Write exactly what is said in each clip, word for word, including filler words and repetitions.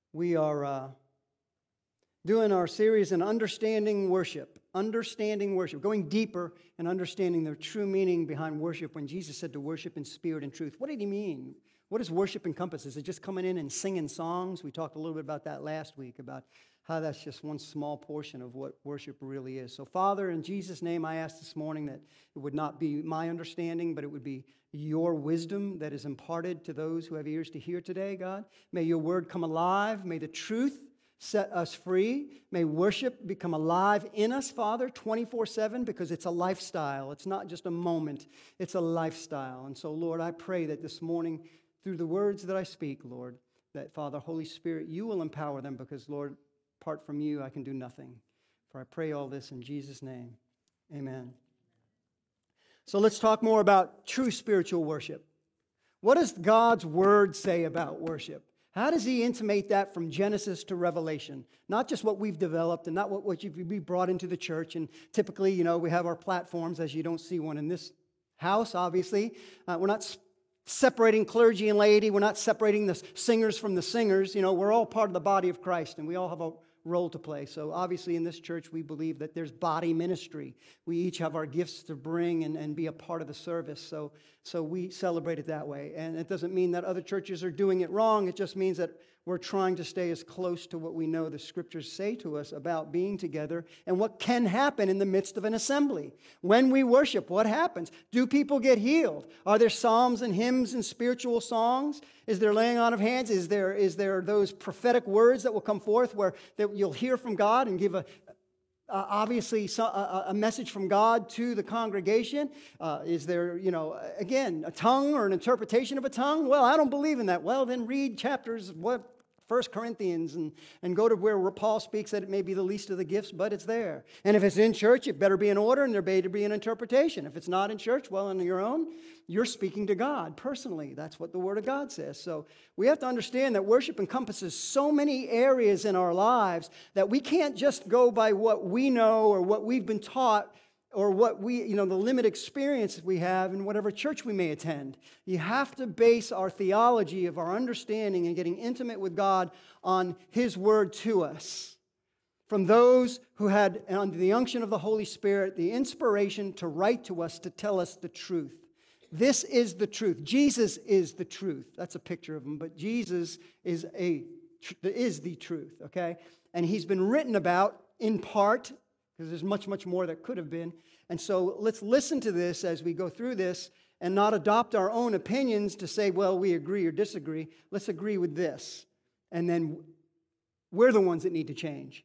We are uh, doing our series in Understanding Worship. Understanding worship. Going deeper and understanding the true meaning behind worship when Jesus said to worship in spirit and truth. What did he mean? What does worship encompass? Is it just coming in and singing songs? We talked a little bit about that last week, about how that's just one small portion of what worship really is. So, Father, in Jesus' name, I ask this morning that it would not be my understanding, but it would be your wisdom that is imparted to those who have ears to hear today, God. May your word come alive. May the truth set us free. May worship become alive in us, Father, twenty-four seven, because it's a lifestyle. It's not just a moment. It's a lifestyle. And so, Lord, I pray that this morning, through the words that I speak, Lord, that, Father, Holy Spirit, you will empower them because, Lord, apart from you, I can do nothing. For I pray all this in Jesus' name. Amen. So let's talk more about true spiritual worship. What does God's word say about worship? How does he intimate that from Genesis to Revelation? Not just what we've developed and not what, what you we brought into the church. And typically, you know, we have our platforms, as you don't see one in this house, obviously. Uh, we're not separating clergy and laity. We're not separating the singers from the singers. You know, we're all part of the body of Christ, and we all have a role to play. So obviously in this church, we believe that there's body ministry. We each have our gifts to bring and, and be a part of the service. So, so we celebrate it that way. And it doesn't mean that other churches are doing it wrong. It just means that we're trying to stay as close to what we know the scriptures say to us about being together and what can happen in the midst of an assembly. When we worship, what happens? Do people get healed? Are there psalms and hymns and spiritual songs? Is there laying on of hands? Is there, is there those prophetic words that will come forth where that you'll hear from God and give a Uh, obviously, so, a, a message from God to the congregation? Uh, is there, you know, again, a tongue or an interpretation of a tongue? Well, I don't believe in that. Well, then read chapters, what, First Corinthians, and, and go to where Paul speaks that it may be the least of the gifts, but it's there. And if it's in church, it better be in order, and there better be an interpretation. If it's not in church, well, on your own, you're speaking to God personally. That's what the Word of God says. So we have to understand that worship encompasses so many areas in our lives that we can't just go by what we know or what we've been taught or what we, you know, the limited experience we have in whatever church we may attend. You have to base our theology of our understanding and getting intimate with God on His Word to us. From those who had, under the unction of the Holy Spirit, the inspiration to write to us to tell us the truth. This is the truth. Jesus is the truth. That's a picture of him, but Jesus is a is the truth, okay? And he's been written about in part, because there's much, much more that could have been. And so let's listen to this as we go through this and not adopt our own opinions to say, well, we agree or disagree. Let's agree with this. And then we're the ones that need to change.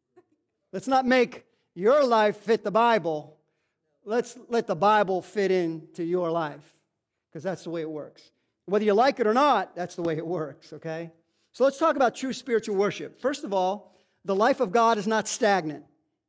Let's not make your life fit the Bible. Let's let the Bible fit into your life, because that's the way it works. Whether you like it or not, that's the way it works, okay? So let's talk about true spiritual worship. First of all, the life of God is not stagnant.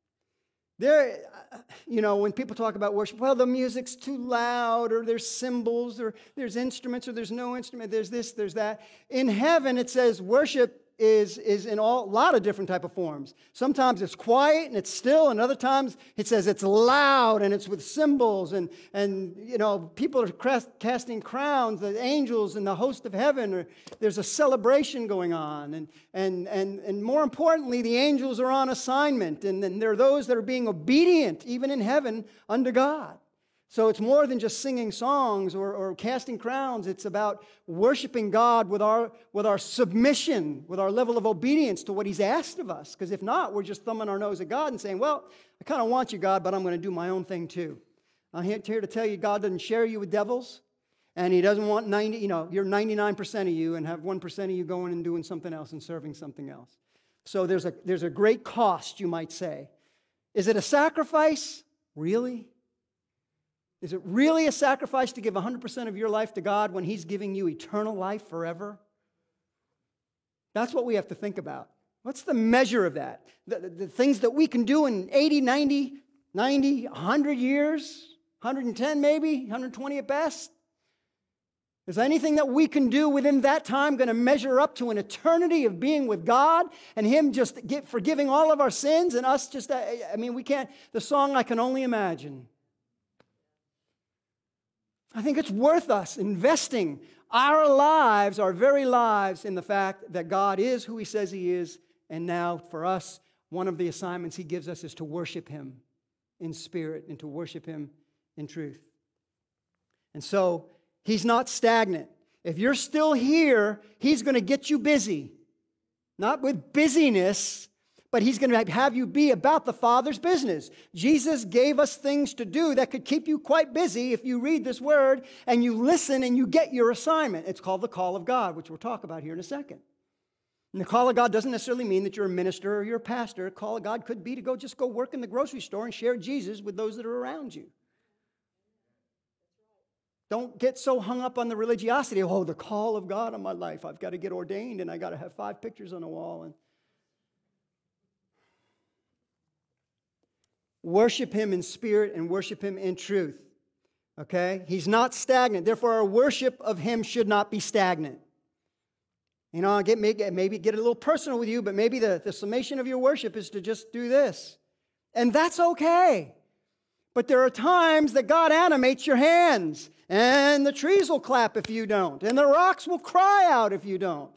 There, you know, when people talk about worship, well, the music's too loud, or there's cymbals, or there's instruments, or there's no instrument, there's this, there's that. In heaven, it says worship is, is in all, a lot of different type of forms. Sometimes it's quiet and it's still, and other times it says it's loud and it's with cymbals, and, and you know, people are casting crowns, the angels and the host of heaven, or there's a celebration going on, and, and, and, and more importantly, the angels are on assignment, and, and there are those that are being obedient, even in heaven, unto God. So it's more than just singing songs or, or casting crowns. It's about worshiping God with our, with our submission, with our level of obedience to what He's asked of us. Because if not, we're just thumbing our nose at God and saying, well, I kind of want you, God, but I'm going to do my own thing too. I'm here to tell you God doesn't share you with devils, and He doesn't want ninety, you know, you're ninety-nine percent of you and have one percent of you going and doing something else and serving something else. So there's a, there's a great cost, you might say. Is it a sacrifice? Really? Is it really a sacrifice to give one hundred percent of your life to God when He's giving you eternal life forever? That's what we have to think about. What's the measure of that? The, the, the things that we can do in eighty, ninety, ninety, one hundred years, one hundred ten maybe, one hundred twenty at best? Is anything that we can do within that time going to measure up to an eternity of being with God and Him just get, forgiving all of our sins and us just, I mean, we can't, the song I Can Only Imagine. I think it's worth us investing our lives, our very lives, in the fact that God is who He says He is. And now for us, one of the assignments He gives us is to worship Him in spirit and to worship Him in truth. And so He's not stagnant. If you're still here, He's going to get you busy. Not with busyness, but He's going to have you be about the Father's business. Jesus gave us things to do that could keep you quite busy if you read this word and you listen and you get your assignment. It's called the call of God, which we'll talk about here in a second. And the call of God doesn't necessarily mean that you're a minister or you're a pastor. The call of God could be to go just go work in the grocery store and share Jesus with those that are around you. Don't get so hung up on the religiosity. Oh, the call of God on my life. I've got to get ordained and I got to have five pictures on the wall. And worship Him in spirit and worship Him in truth. Okay? He's not stagnant. Therefore, our worship of Him should not be stagnant. You know, I'll get, maybe get a little personal with you, but maybe the, the summation of your worship is to just do this. And that's okay. But there are times that God animates your hands, and the trees will clap if you don't, and the rocks will cry out if you don't.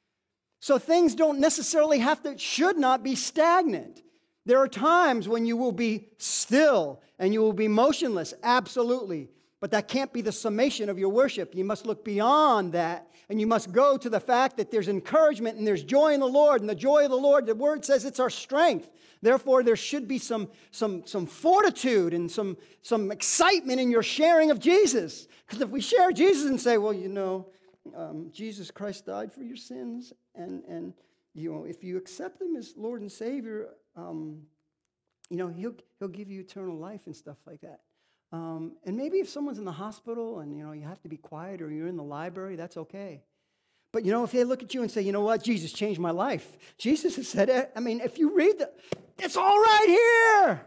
So things don't necessarily have to, should not be stagnant. There are times when you will be still and you will be motionless, absolutely. But that can't be the summation of your worship. You must look beyond that, and you must go to the fact that there's encouragement and there's joy in the Lord, and the joy of the Lord, the Word says it's our strength. Therefore, there should be some, some, some fortitude and some, some excitement in your sharing of Jesus. Because if we share Jesus and say, well, you know, um, Jesus Christ died for your sins, and, and you know, if you accept Him as Lord and Savior, um, you know, he'll, he'll give you eternal life and stuff like that. Um, and maybe if someone's in the hospital and, you know, you have to be quiet, or you're in the library, that's okay. But, you know, if they look at you and say, you know what, Jesus changed my life. Jesus has said, I mean, if you read the, it's all right here.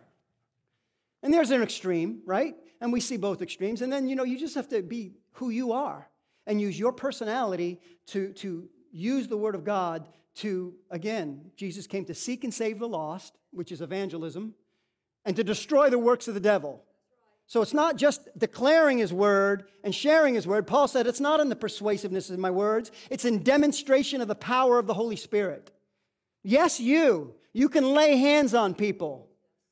And there's an extreme, right? And we see both extremes. And then, you know, you just have to be who you are and use your personality to, to use the Word of God to, again, Jesus came to seek and save the lost, which is evangelism, and to destroy the works of the devil. So it's not just declaring His word and sharing His word. Paul said it's not in the persuasiveness of my words. It's in demonstration of the power of the Holy Spirit. Yes, you. You can lay hands on people.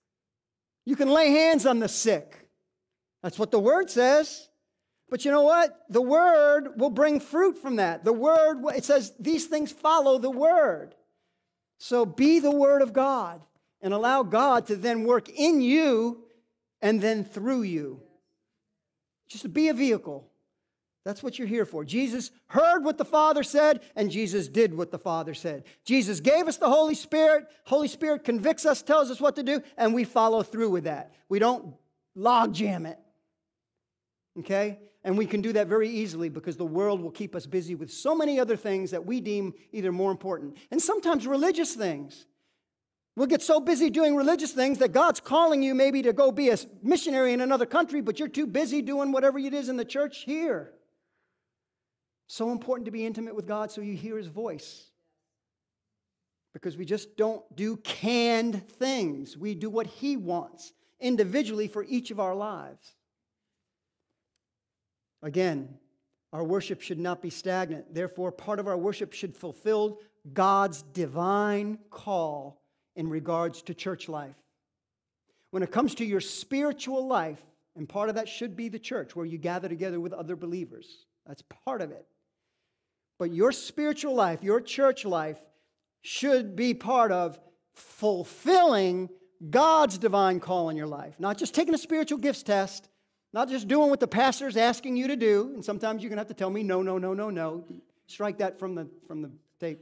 You can lay hands on the sick. That's what the word says. But you know what? The word will bring fruit from that. The word, it says these things follow the word. So be the word of God and allow God to then work in you and then through you. Just to be a vehicle. That's what you're here for. Jesus heard what the Father said, and Jesus did what the Father said. Jesus gave us the Holy Spirit. Holy Spirit convicts us, tells us what to do, and we follow through with that. We don't log jam it. Okay? And we can do that very easily because the world will keep us busy with so many other things that we deem either more important. And sometimes religious things. We'll get so busy doing religious things that God's calling you maybe to go be a missionary in another country, but you're too busy doing whatever it is in the church here. So important to be intimate with God so you hear His voice. Because we just don't do canned things. We do what He wants individually for each of our lives. Again, our worship should not be stagnant. Therefore, part of our worship should fulfill God's divine call in regards to church life. When it comes to your spiritual life, and part of that should be the church where you gather together with other believers. That's part of it. But your spiritual life, your church life, should be part of fulfilling God's divine call in your life. Not just taking a spiritual gifts test, not just doing what the pastor's asking you to do. And sometimes you're going to have to tell me, no, no, no, no, no. Strike that from the, from the tape.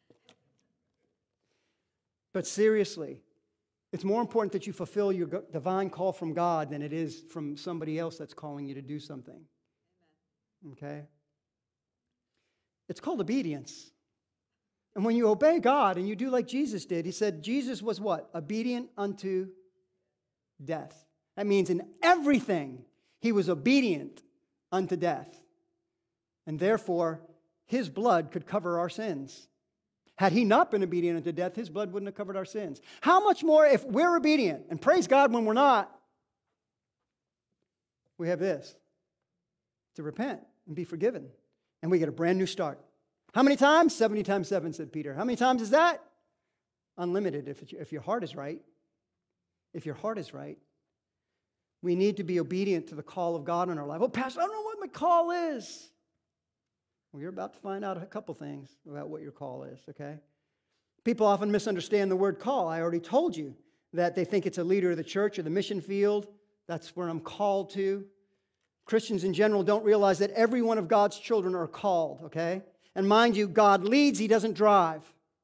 But seriously, it's more important that you fulfill your divine call from God than it is from somebody else that's calling you to do something. Okay? It's called obedience. And when you obey God and you do like Jesus did, He said Jesus was what? Obedient unto death. That means in everything He was obedient unto death. And therefore, His blood could cover our sins. Had He not been obedient unto death, His blood wouldn't have covered our sins. How much more if we're obedient, and praise God when we're not, we have this. to repent and be forgiven. And we get a brand new start. How many times? seventy times seven, said Peter. How many times is that? Unlimited if, it, if your heart is right. If your heart is right. We need to be obedient to the call of God in our life. Oh, Pastor, I don't know what my call is. Well, you're about to find out a couple things about what your call is, okay? People often misunderstand the word call. I already told you that they think it's a leader of the church or the mission field. That's where I'm called to. Christians in general don't realize that every one of God's children are called, okay? And mind you, God leads, He doesn't drive.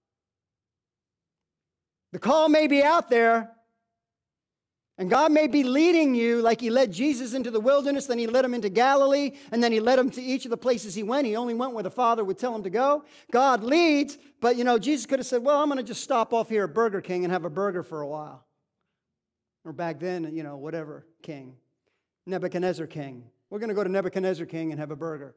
The call may be out there, and God may be leading you like He led Jesus into the wilderness, then He led Him into Galilee, and then He led Him to each of the places He went. He only went where the Father would tell Him to go. God leads, but you know, Jesus could have said, well, I'm going to just stop off here at Burger King and have a burger for a while. Or back then, you know, whatever king. Nebuchadnezzar king. We're going to go to Nebuchadnezzar king and have a burger.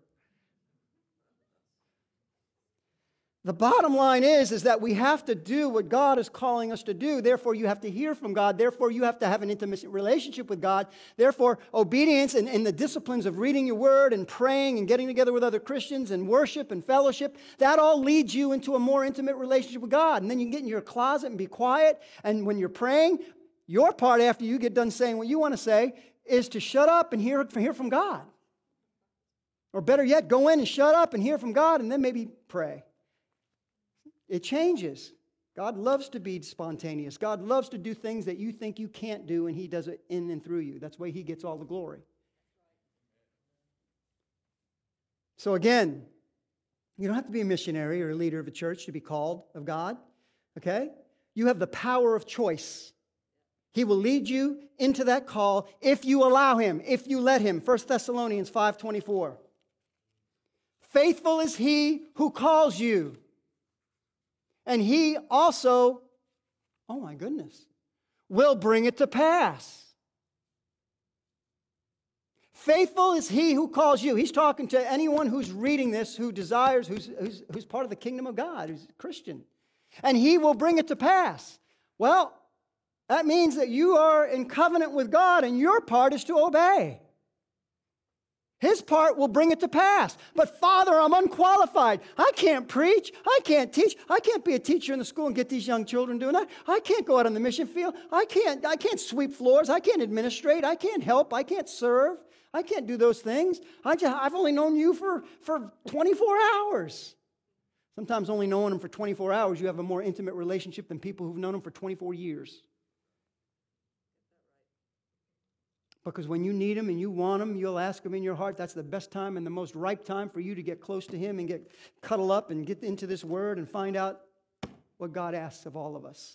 The bottom line is, is that we have to do what God is calling us to do. Therefore, you have to hear from God. Therefore, you have to have an intimate relationship with God. Therefore, obedience and, and the disciplines of reading your word and praying and getting together with other Christians and worship and fellowship, that all leads you into a more intimate relationship with God. And then you can get in your closet and be quiet. And when you're praying, your part after you get done saying what you want to say is to shut up and hear, hear from God. Or better yet, go in and shut up and hear from God and then maybe pray. It changes. God loves to be spontaneous. God loves to do things that you think you can't do, and He does it in and through you. That's why He gets all the glory. So again, you don't have to be a missionary or a leader of a church to be called of God, okay? You have the power of choice. He will lead you into that call if you allow Him, if you let Him. First Thessalonians five twenty-four. Faithful is He who calls you. And He also, oh my goodness, will bring it to pass. Faithful is He who calls you. He's talking to anyone who's reading this, who desires, who's, who's, who's part of the kingdom of God, who's a Christian. And He will bring it to pass. Well, that means that you are in covenant with God, and your part is to obey. His part will bring it to pass. But Father, I'm unqualified. I can't preach. I can't teach. I can't be a teacher in the school and get these young children doing that. I can't go out on the mission field. I can't, I can't sweep floors. I can't administrate. I can't help. I can't serve. I can't do those things. I just, I've only known you for, for twenty-four hours. Sometimes only knowing them for twenty-four hours, you have a more intimate relationship than people who've known them for twenty-four years. Because when you need Him and you want Him, you'll ask Him in your heart. That's the best time and the most ripe time for you to get close to Him and get cuddle up and get into this Word and find out what God asks of all of us.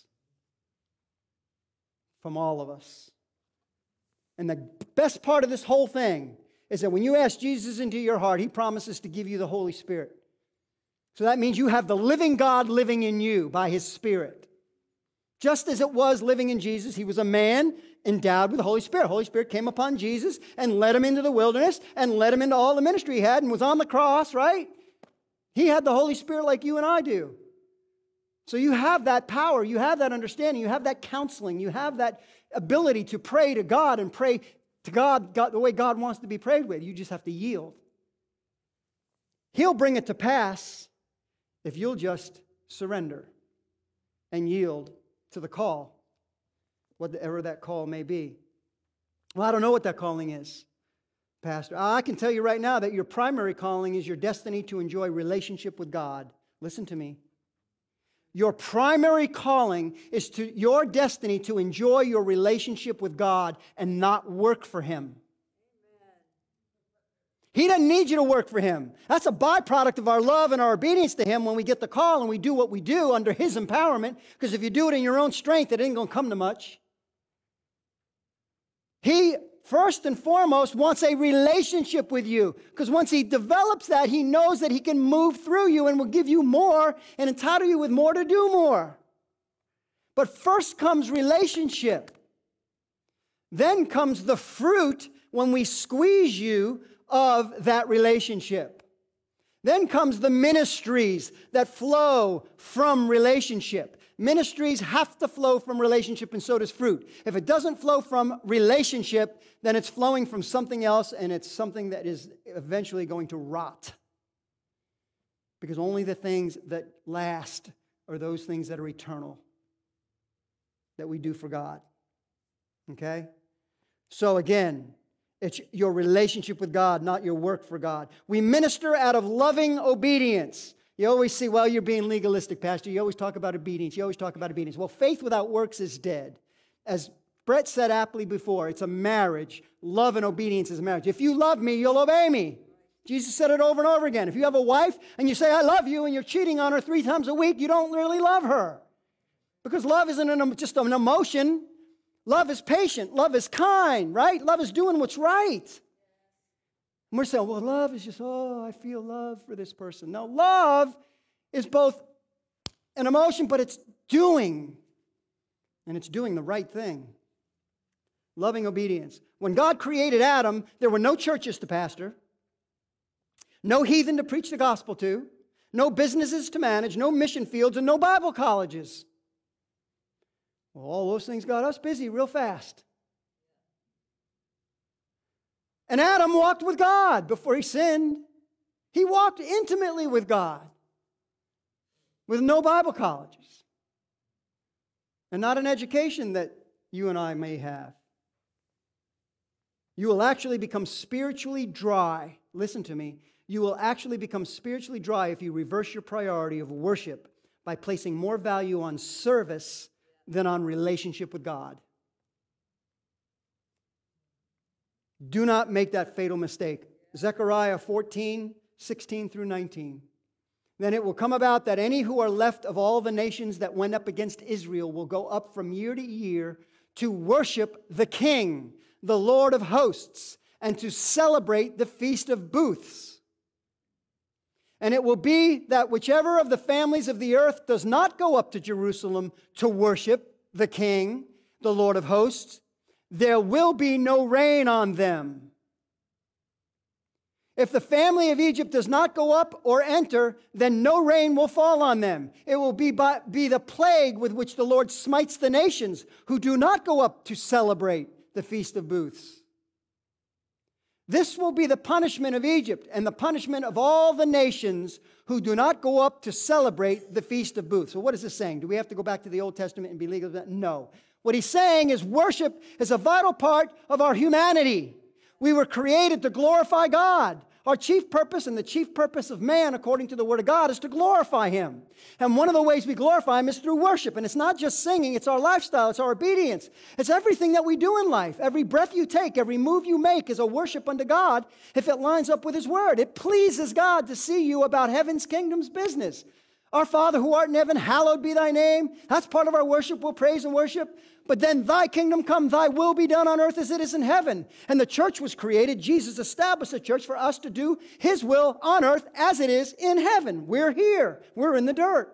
From all of us. And the best part of this whole thing is that when you ask Jesus into your heart, He promises to give you the Holy Spirit. So that means you have the living God living in you by His Spirit. Just as it was living in Jesus, He was a man endowed with the Holy Spirit. The Holy Spirit came upon Jesus and led Him into the wilderness and led Him into all the ministry He had and was on the cross, right? He had the Holy Spirit like you and I do. So you have that power, you have that understanding, you have that counseling, you have that ability to pray to God and pray to God, God the way God wants to be prayed with. You just have to yield. He'll bring it to pass if you'll just surrender and yield to the call, whatever that call may be. Well, I don't know what that calling is, Pastor. I can tell you right now that your primary calling is your destiny to enjoy relationship with God. Listen to me. Your primary calling is to your destiny to enjoy your relationship with God and not work for Him. He doesn't need you to work for Him. That's a byproduct of our love and our obedience to Him when we get the call and we do what we do under His empowerment. Because if you do it in your own strength, it ain't going to come to much. He, first and foremost, wants a relationship with you. Because once He develops that, He knows that He can move through you and will give you more and entitle you with more to do more. But first comes relationship. Then comes the fruit when we squeeze you of that relationship. Then comes the ministries that flow from relationship. Ministries have to flow from relationship, and so does fruit. If it doesn't flow from relationship, then it's flowing from something else, and it's something that is eventually going to rot. Because only the things that last are those things that are eternal, that we do for God. Okay? So again, it's your relationship with God, not your work for God. We minister out of loving obedience. You always see, well, you're being legalistic, Pastor. You always talk about obedience. You always talk about obedience. Well, faith without works is dead. As Brett said aptly before, it's a marriage. Love and obedience is a marriage. If you love me, you'll obey me. Jesus said it over and over again. If you have a wife and you say, I love you, and you're cheating on her three times a week, you don't really love her. Because love isn't an, just an emotion. Love is patient. Love is kind, right? Love is doing what's right. And we're saying, well, love is just, oh, I feel love for this person. No, love is both an emotion, but it's doing. And it's doing the right thing. Loving obedience. When God created Adam, there were no churches to pastor, no heathen to preach the gospel to, no businesses to manage, no mission fields, and no Bible colleges. Well, all those things got us busy real fast. And Adam walked with God before he sinned. He walked intimately with God with no Bible colleges and not an education that you and I may have. You will actually become spiritually dry. Listen to me. You will actually become spiritually dry if you reverse your priority of worship by placing more value on service than on relationship with God. Do not make that fatal mistake. Zechariah fourteen, sixteen through nineteen. Then it will come about that any who are left of all the nations that went up against Israel will go up from year to year to worship the King, the Lord of hosts, and to celebrate the Feast of Booths. And it will be that whichever of the families of the earth does not go up to Jerusalem to worship the King, the Lord of hosts, there will be no rain on them. If the family of Egypt does not go up or enter, then no rain will fall on them. It will be, by, be the plague with which the Lord smites the nations who do not go up to celebrate the Feast of Booths. This will be the punishment of Egypt and the punishment of all the nations who do not go up to celebrate the Feast of Booths. So what is this saying? Do we have to go back to the Old Testament and be legal? No. What he's saying is worship is a vital part of our humanity. We were created to glorify God. Our chief purpose and the chief purpose of man, according to the Word of God, is to glorify Him. And one of the ways we glorify Him is through worship. And it's not just singing, it's our lifestyle, it's our obedience. It's everything that we do in life. Every breath you take, every move you make is a worship unto God if it lines up with His Word. It pleases God to see you about heaven's kingdom's business. Our Father who art in heaven, hallowed be thy name. That's part of our worship. We'll praise and worship. But then thy kingdom come, thy will be done on earth as it is in heaven. And the church was created. Jesus established a church for us to do His will on earth as it is in heaven. We're here. We're in the dirt.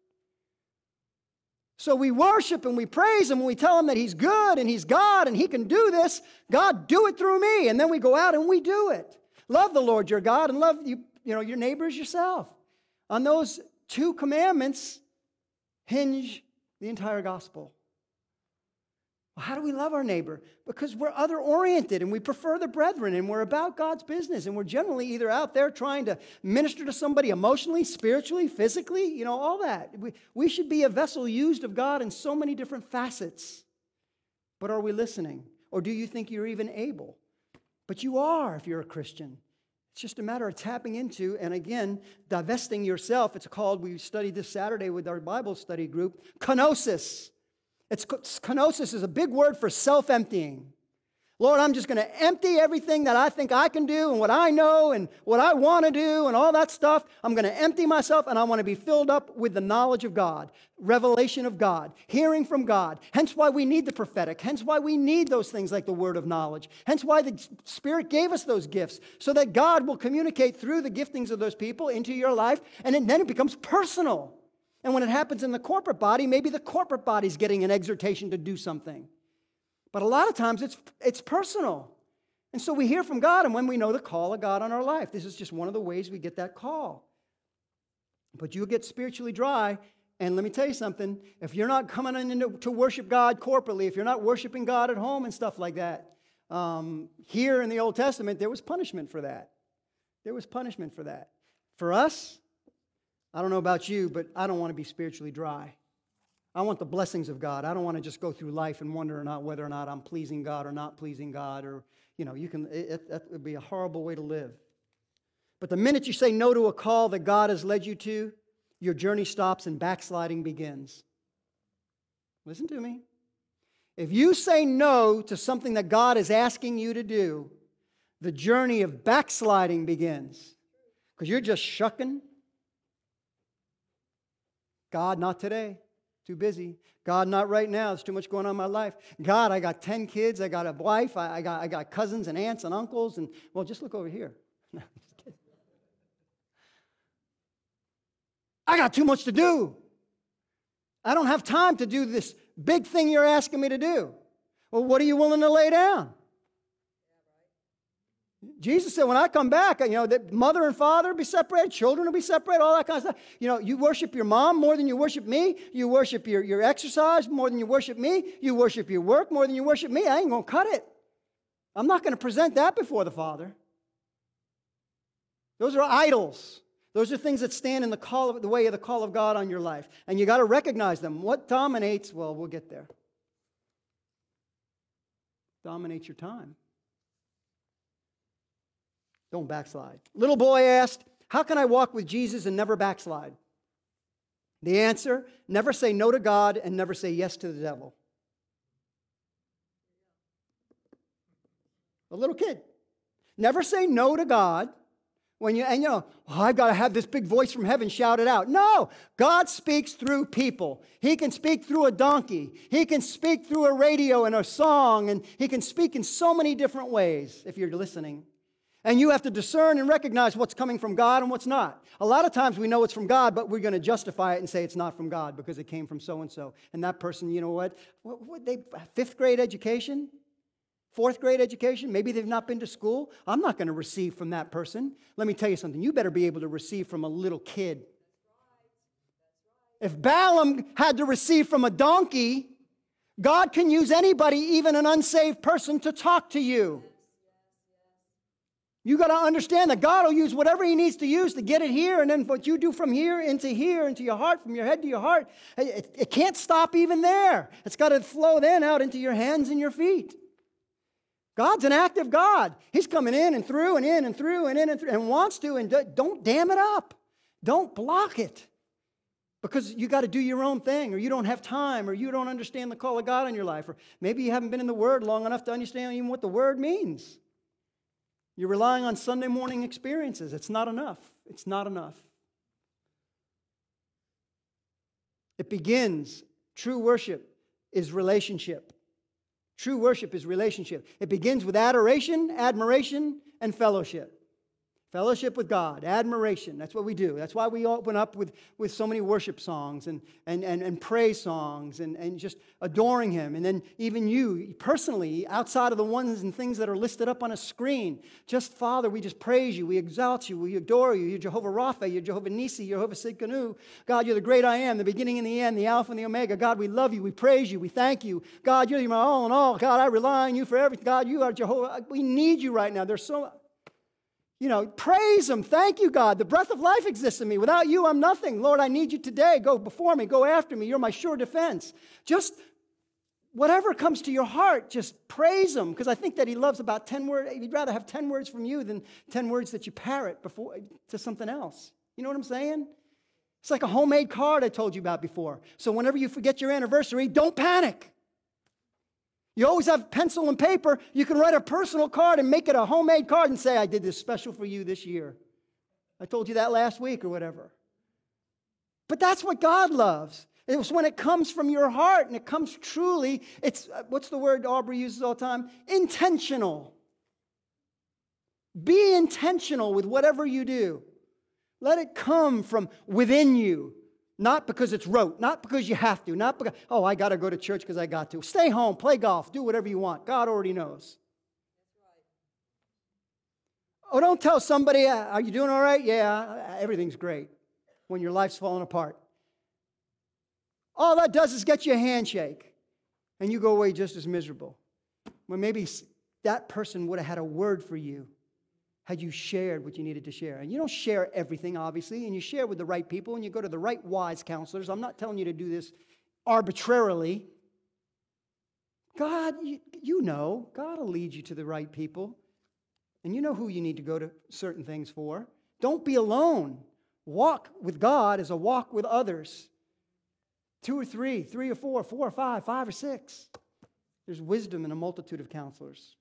So we worship and we praise Him and we tell Him that He's good and He's God and He can do this. God, do it through me. And then we go out and we do it. Love the Lord your God and love you, you know, your neighbor as yourself. On those two commandments hinge the entire gospel. Well, how do we love our neighbor? Because we're other-oriented and we prefer the brethren and we're about God's business and we're generally either out there trying to minister to somebody emotionally, spiritually, physically, you know, all that. We, we should be a vessel used of God in so many different facets. But are we listening? Or do you think you're even able? But you are if you're a Christian. It's just a matter of tapping into, and again, divesting yourself. It's called, we studied this Saturday with our Bible study group, kenosis. It's, kenosis is a big word for self-emptying. Lord, I'm just going to empty everything that I think I can do and what I know and what I want to do and all that stuff. I'm going to empty myself and I want to be filled up with the knowledge of God, revelation of God, hearing from God. Hence why we need the prophetic. Hence why we need those things like the word of knowledge. Hence why the Spirit gave us those gifts so that God will communicate through the giftings of those people into your life, and it, then it becomes personal. And when it happens in the corporate body, maybe the corporate body's getting an exhortation to do something. But a lot of times it's, it's personal. And so we hear from God, and when we know the call of God on our life, this is just one of the ways we get that call. But you'll get spiritually dry, And let me tell you something. If you're not coming in to, to worship God corporately, if you're not worshiping God at home and stuff like that, um, here in the Old Testament, there was punishment for that. There was punishment for that. For us, I don't know about you, but I don't want to be spiritually dry. I want the blessings of God. I don't want to just go through life and wonder or not whether or not I'm pleasing God or not pleasing God. Or, you know, you can, it, that would be a horrible way to live. But the minute you say no to a call that God has led you to, your journey stops and backsliding begins. Listen to me. If you say no to something that God is asking you to do, the journey of backsliding begins. Because you're just shucking. God, not today. Too busy. God, not right now. There's too much going on in my life. God, I got ten kids. I got a wife. I, I, got, I got cousins and aunts and uncles. And, well, just look over here. No, just kidding. I got too much to do. I don't have time to do this big thing you're asking me to do. Well, what are you willing to lay down? Jesus said, when I come back, you know, that mother and father will be separated, children will be separated, all that kind of stuff. You know, you worship your mom more than you worship me. You worship your, your exercise more than you worship me. You worship your work more than you worship me. I ain't going to cut it. I'm not going to present that before the Father. Those are idols. Those are things that stand in the call of, the way of the call of God on your life. And you got to recognize them. What dominates? Well, we'll get there. Dominates your time. Don't backslide. Little boy asked, how can I walk with Jesus and never backslide? The answer, never say no to God and never say yes to the devil. A little kid. Never say no to God when you, and you know, oh, I've got to have this big voice from heaven shout it out. No, God speaks through people. He can speak through a donkey. He can speak through a radio and a song, and he can speak in so many different ways if you're listening. And you have to discern and recognize what's coming from God and what's not. A lot of times we know it's from God, but we're going to justify it and say it's not from God because it came from so-and-so. And that person, you know what? What, what they fifth grade education? Fourth grade education? Maybe they've not been to school. I'm not going to receive from that person. Let me tell you something. You better be able to receive from a little kid. If Balaam had to receive from a donkey, God can use anybody, even an unsaved person, to talk to you. You got to understand that God will use whatever He needs to use to get it here, and then what you do from here into here, into your heart, from your head to your heart, it, it can't stop even there. It's got to flow then out into your hands and your feet. God's an active God. He's coming in and through and in and through and in and through and wants to, and don't dam it up. Don't block it because you got to do your own thing, or you don't have time, or you don't understand the call of God in your life, or maybe you haven't been in the Word long enough to understand even what the Word means. You're relying on Sunday morning experiences. It's not enough. It's not enough. It begins, true worship is relationship. True worship is relationship. It begins with adoration, admiration, and fellowship. Fellowship with God, admiration. That's what we do. That's why we open up with, with so many worship songs and, and, and, and praise songs and, and just adoring Him. And then even you, personally, outside of the ones and things that are listed up on a screen, just, Father, we just praise You. We exalt You. We adore You. You're Jehovah Rapha. You're Jehovah Nissi. You're Jehovah Sidkenu. God, You're the great I am, the beginning and the end, the Alpha and the Omega. God, we love You. We praise You. We thank You. God, You're my all in all. God, I rely on You for everything. God, You are Jehovah. We need You right now. There's so You know, praise Him. Thank You, God. The breath of life exists in me. Without You, I'm nothing. Lord, I need You today. Go before me. Go after me. You're my sure defense. Just whatever comes to your heart, just praise Him. Because I think that He loves about ten words. He'd rather have ten words from you than ten words that you parrot before to something else. You know what I'm saying? It's like a homemade card I told you about before. So whenever you forget your anniversary, don't panic. You always have pencil and paper. You can write a personal card and make it a homemade card and say, I did this special for you this year. I told you that last week or whatever. But that's what God loves. It's when it comes from your heart and it comes truly, it's, what's the word Aubrey uses all the time? Intentional. Be intentional with whatever you do. Let it come from within you. Not because it's rote, not because you have to, not because, oh, I got to go to church because I got to. Stay home, play golf, do whatever you want. God already knows. Oh, don't tell somebody, are you doing all right? Yeah, everything's great when your life's falling apart. all that does is get you a handshake, and you go away just as miserable. Well, maybe that person would have had a word for you had you shared what you needed to share. And you don't share everything, obviously, and you share with the right people, and you go to the right wise counselors. I'm not telling you to do this arbitrarily. God, you, you know, God will lead you to the right people. And you know who you need to go to certain things for. Don't be alone. Walk with God is a walk with others. Two or three, three or four, four or five, five or six. There's wisdom in a multitude of counselors.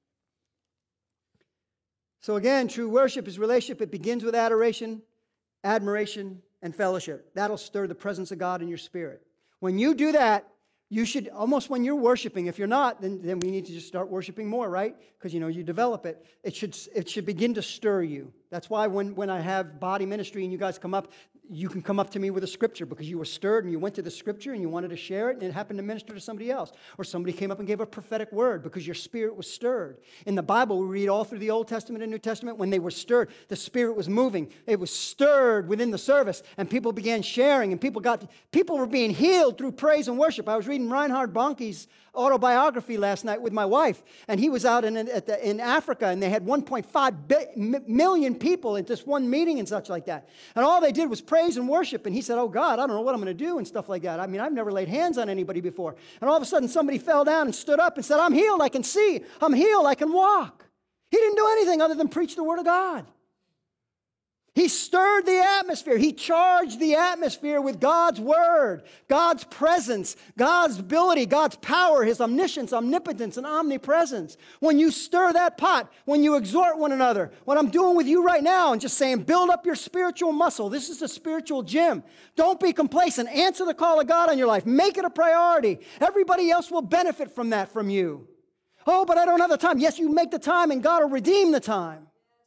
So again, true worship is relationship. It begins with adoration, admiration, and fellowship. That'll stir the presence of God in your spirit. When you do that, you should, almost when you're worshiping, if you're not, then, then we need to just start worshiping more, right? Because, you know, you develop it. It should, it should begin to stir you. That's why when, when I have body ministry and you guys come up, you can come up to me with a scripture because you were stirred and you went to the scripture and you wanted to share it and it happened to minister to somebody else. Or somebody came up and gave a prophetic word because your spirit was stirred. In the Bible, we read all through the Old Testament and New Testament, when they were stirred, the spirit was moving. It was stirred within the service and people began sharing and people got, people were being healed through praise and worship. I was reading Reinhard Bonnke's autobiography last night with my wife, and he was out in, at the, in Africa, and they had one point five million people at this one meeting and such like that. And all they did was praise and worship, and he said, oh God, I don't know what I'm going to do and stuff like that. I mean, I've never laid hands on anybody before. And all of a sudden, somebody fell down and stood up and said, I'm healed, I can see, I'm healed, I can walk. He didn't do anything other than preach the word of God. He stirred the atmosphere. He charged the atmosphere with God's word, God's presence, God's ability, God's power, His omniscience, omnipotence, and omnipresence. When you stir that pot, when you exhort one another, what I'm doing with you right now and just saying, build up your spiritual muscle. This is a spiritual gym. Don't be complacent. Answer the call of God on your life. Make it a priority. Everybody else will benefit from that from you. Oh, but I don't have the time. Yes, you make the time and God will redeem the time.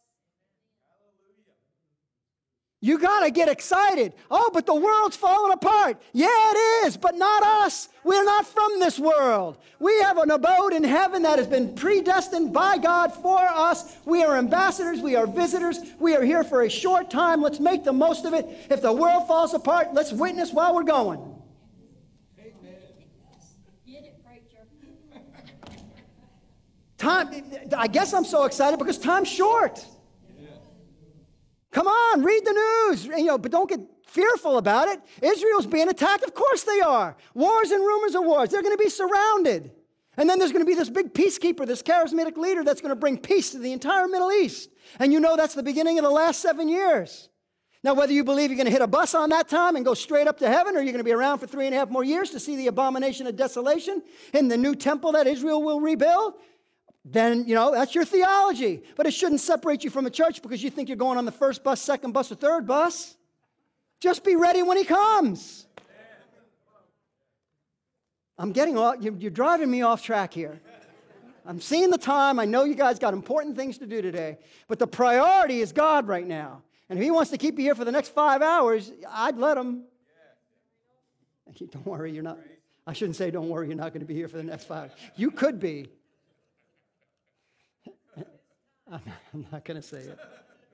You got to get excited. Oh, but the world's falling apart. Yeah, it is, but not us. We're not from this world. We have an abode in heaven that has been predestined by God for us. We are ambassadors. We are visitors. We are here for a short time. Let's make the most of it. If the world falls apart, let's witness while we're going. Amen. Get it, preacher. Time, I guess I'm so excited because time's short. Come on, read the news, you know, but don't get fearful about it. Israel's being attacked. Of course they are. Wars and rumors of wars. They're going to be surrounded. And then there's going to be this big peacekeeper, this charismatic leader that's going to bring peace to the entire Middle East. And you know that's the beginning of the last seven years. Now, whether you believe you're going to hit a bus on that time and go straight up to heaven, or you're going to be around for three and a half more years to see the abomination of desolation in the new temple that Israel will rebuild, then, you know, that's your theology. But it shouldn't separate you from a church because you think you're going on the first bus, second bus, or third bus. Just be ready when He comes. I'm getting off, you're driving me off track here. I'm seeing the time. I know you guys got important things to do today. But the priority is God right now. And if He wants to keep you here for the next five hours, I'd let Him. Don't worry, you're not. I shouldn't say don't worry, you're not going to be here for the next five. You could be. I'm not going to say it.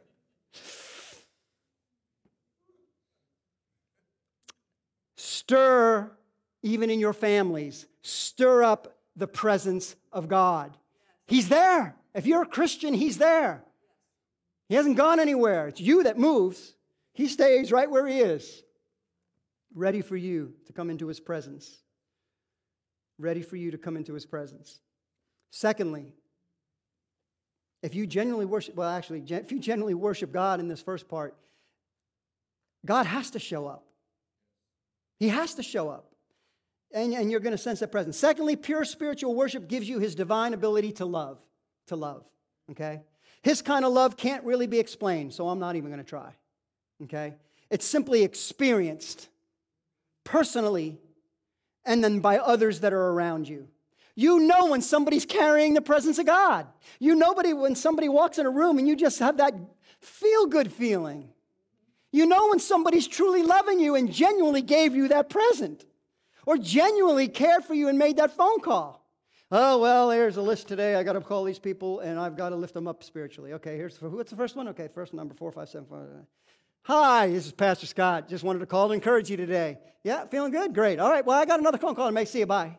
Stir, even in your families, stir up the presence of God. He's there. If you're a Christian, He's there. He hasn't gone anywhere. It's you that moves. He stays right where He is, ready for you to come into His presence. Ready for you to come into His presence. Secondly, if you genuinely worship, well, actually, if you genuinely worship God in this first part, God has to show up. He has to show up. And, and you're going to sense that presence. Secondly, pure spiritual worship gives you His divine ability to love. To love. Okay? His kind of love can't really be explained, so I'm not even going to try. Okay? It's simply experienced personally and then by others that are around you. You know when somebody's carrying the presence of God. You know when somebody walks in a room and you just have that feel-good feeling. You know when somebody's truly loving you and genuinely gave you that present. Or genuinely cared for you and made that phone call. Oh, well, there's a list today. I got to call these people and I've got to lift them up spiritually. Okay, here's the, what's the first one? Okay, first number four, five, seven, five. Hi, this is Pastor Scott. Just wanted to call to encourage you today. Yeah, feeling good? Great. All right, well, I got another phone call. I may see you. Bye.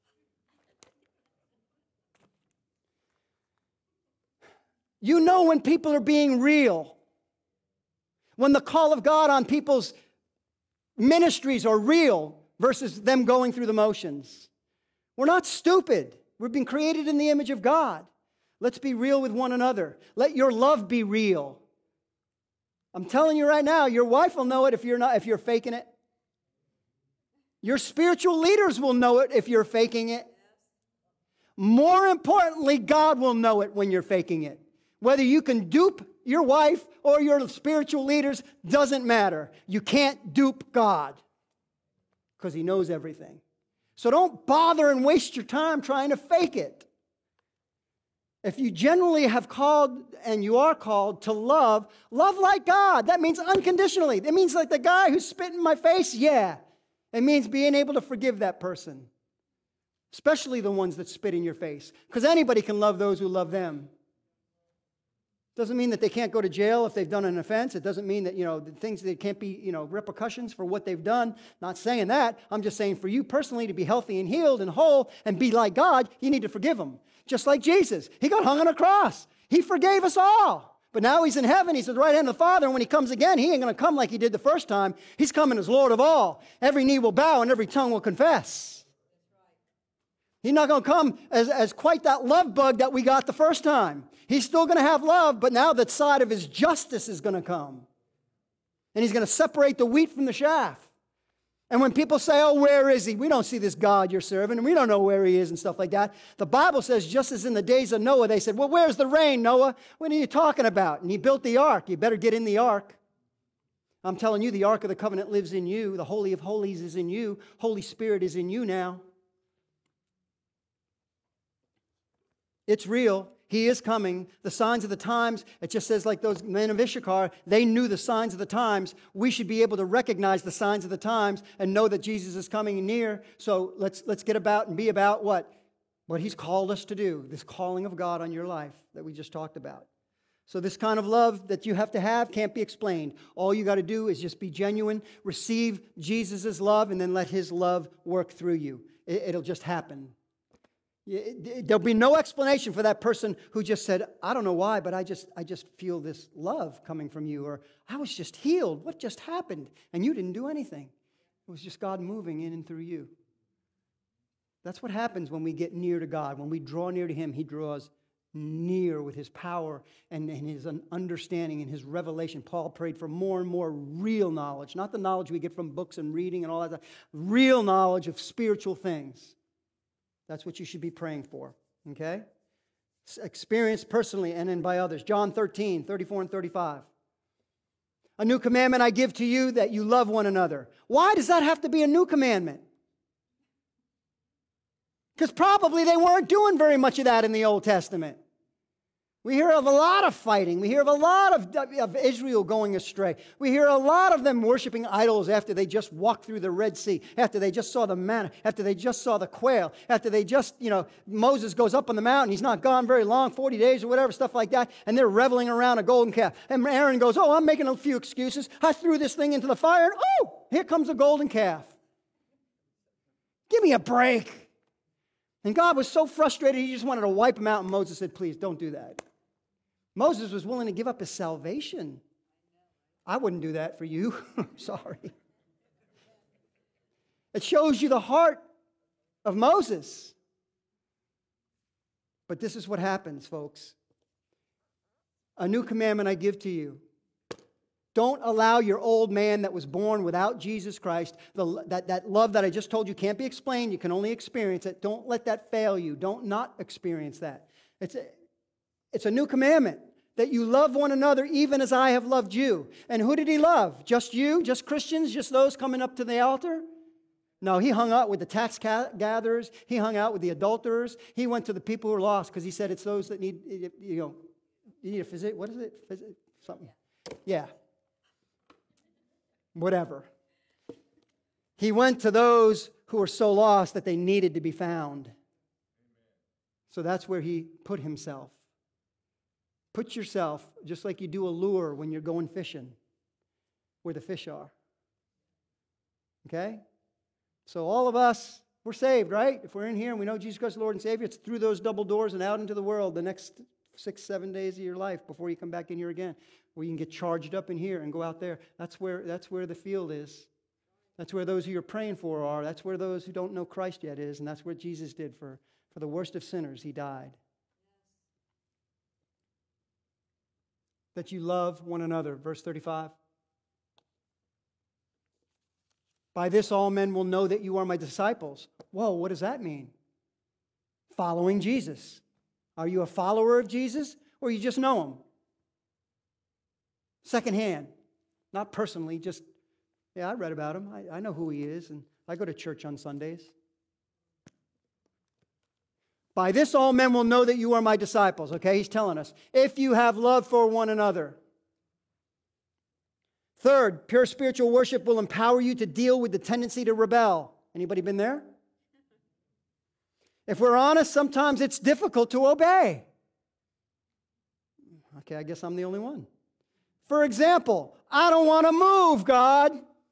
You know when people are being real. When the call of God on people's ministries are real versus them going through the motions. We're not stupid. We've been created in the image of God. Let's be real with one another. Let your love be real. I'm telling you right now, your wife will know it if you're not, if you're faking it. Your spiritual leaders will know it if you're faking it. More importantly, God will know it when you're faking it. Whether you can dupe your wife or your spiritual leaders doesn't matter. You can't dupe God because He knows everything. So don't bother and waste your time trying to fake it. If you genuinely have called, and you are called to love, love like God. That means unconditionally. It means like the guy who spit in my face, yeah. It means being able to forgive that person. Especially the ones that spit in your face. Because anybody can love those who love them. Doesn't mean that they can't go to jail if they've done an offense. It doesn't mean that, you know, things that can't be, you know, repercussions for what they've done. Not saying that. I'm just saying for you personally to be healthy and healed and whole and be like God, you need to forgive them. Just like Jesus. He got hung on a cross. He forgave us all. But now He's in heaven. He's at the right hand of the Father. And when He comes again, He ain't going to come like He did the first time. He's coming as Lord of all. Every knee will bow and every tongue will confess. He's not going to come as, as quite that love bug that we got the first time. He's still going to have love, but now that side of His justice is going to come. And He's going to separate the wheat from the chaff. And when people say, oh, where is He? We don't see this God you're serving, and we don't know where He is and stuff like that. The Bible says, just as in the days of Noah, they said, well, where's the rain, Noah? What are you talking about? And He built the ark. You better get in the ark. I'm telling you, the ark of the covenant lives in you. The Holy of Holies is in you. Holy Spirit is in you now. It's real. He is coming. The signs of the times, it just says like those men of Issachar, they knew the signs of the times. We should be able to recognize the signs of the times and know that Jesus is coming near. So let's, let's get about and be about what? What He's called us to do. This calling of God on your life that we just talked about. So this kind of love that you have to have can't be explained. All you got to do is just be genuine, receive Jesus' love, and then let His love work through you. It, it'll just happen. There'll be no explanation for that person who just said, I don't know why, but I just I just feel this love coming from you. Or I was just healed. What just happened? And you didn't do anything. It was just God moving in and through you. That's what happens when we get near to God. When we draw near to Him, He draws near with His power and, and His understanding and His revelation. Paul prayed for more and more real knowledge. Not the knowledge we get from books and reading and all that stuff. Real knowledge of spiritual things. That's what you should be praying for, okay? Experience personally and then by others. John thirteen, thirty-four and thirty-five. A new commandment I give to you, that you love one another. Why does that have to be a new commandment? Because probably they weren't doing very much of that in the Old Testament. We hear of a lot of fighting. We hear of a lot of, of Israel going astray. We hear a lot of them worshiping idols after they just walked through the Red Sea, after they just saw the manna, after they just saw the quail, after they just, you know, Moses goes up on the mountain. He's not gone very long, forty days or whatever, stuff like that, and they're reveling around a golden calf. And Aaron goes, oh, I'm making a few excuses. I threw this thing into the fire, and oh, here comes a golden calf. Give me a break. And God was so frustrated, He just wanted to wipe him out, and Moses said, please, don't do that. Moses was willing to give up his salvation. I wouldn't do that for you. Sorry. It shows you the heart of Moses. But this is what happens, folks. A new commandment I give to you. Don't allow your old man that was born without Jesus Christ, the, that, that love that I just told you can't be explained. You can only experience it. Don't let that fail you. Don't not experience that. It's a, it's a new commandment. That you love one another even as I have loved you. And who did He love? Just you? Just Christians? Just those coming up to the altar? No, He hung out with the tax gatherers. He hung out with the adulterers. He went to the people who are lost because He said it's those that need, you know, you need a physic. What is it? Physic, something. Yeah. Whatever. He went to those who were so lost that they needed to be found. So that's where He put Himself. Put yourself, just like you do a lure when you're going fishing. where the fish are. Okay? So all of us, we're saved, right? If we're in here and we know Jesus Christ, Lord and Savior, it's through those double doors and out into the world the next six, seven days of your life before you come back in here again, where you can get charged up in here and go out there. That's where, that's where the field is. That's where those who you're praying for are. That's where those who don't know Christ yet is. And that's what Jesus did for, for the worst of sinners. He died. That you love one another. Verse thirty-five. By this all men will know that you are my disciples. Whoa, what does that mean? Following Jesus. Are you a follower of Jesus or you just know him? Secondhand. Not personally, just, yeah, I read about him. I, I know who he is, and I go to church on Sundays. By this all men will know that you are my disciples. Okay, he's telling us. If you have love for one another. Third, pure spiritual worship will empower you to deal with the tendency to rebel. Anybody been there? If we're honest, sometimes it's difficult to obey. Okay, I guess I'm the only one. For example, I don't want to move, God.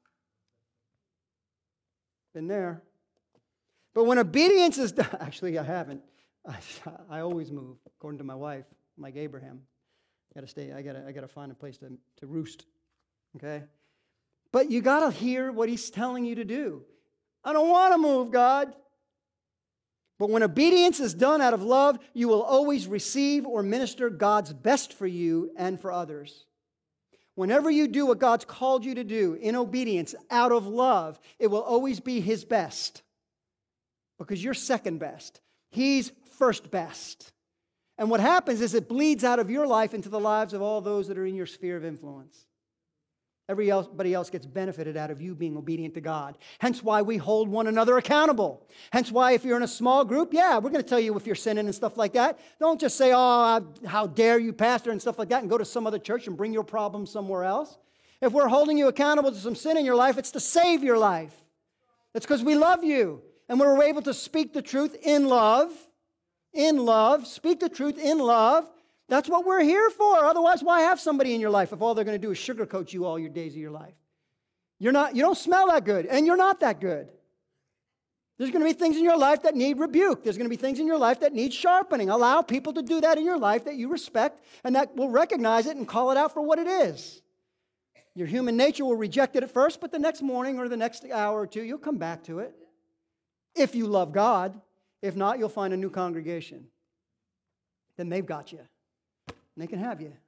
Been there. But when obedience is done, actually I haven't. I, I always move, according to my wife, I'm like Abraham. I gotta stay, I gotta, I gotta find a place to, to roost. Okay? But you got to hear what he's telling you to do. I don't want to move, God. But when obedience is done out of love, you will always receive or minister God's best for you and for others. Whenever you do what God's called you to do in obedience out of love, it will always be his best. Because you're second best. He's first best. And what happens is it bleeds out of your life into the lives of all those that are in your sphere of influence. Everybody else gets benefited out of you being obedient to God. Hence why we hold one another accountable. Hence why if you're in a small group, yeah, we're going to tell you if you're sinning and stuff like that. Don't just say, oh, how dare you, pastor, and stuff like that, and go to some other church and bring your problems somewhere else. If we're holding you accountable to some sin in your life, it's to save your life. It's because we love you. And we're able to speak the truth in love. In love. Speak the truth in love. That's what we're here for. Otherwise, why have somebody in your life if all they're going to do is sugarcoat you all your days of your life? You're not, you don't smell that good, and you're not that good. There's going to be things in your life that need rebuke. There's going to be things in your life that need sharpening. Allow people to do that in your life that you respect and that will recognize it and call it out for what it is. Your human nature will reject it at first, but the next morning or the next hour or two, you'll come back to it. If you love God. If not, you'll find a new congregation. Then they've got you. And they can have you.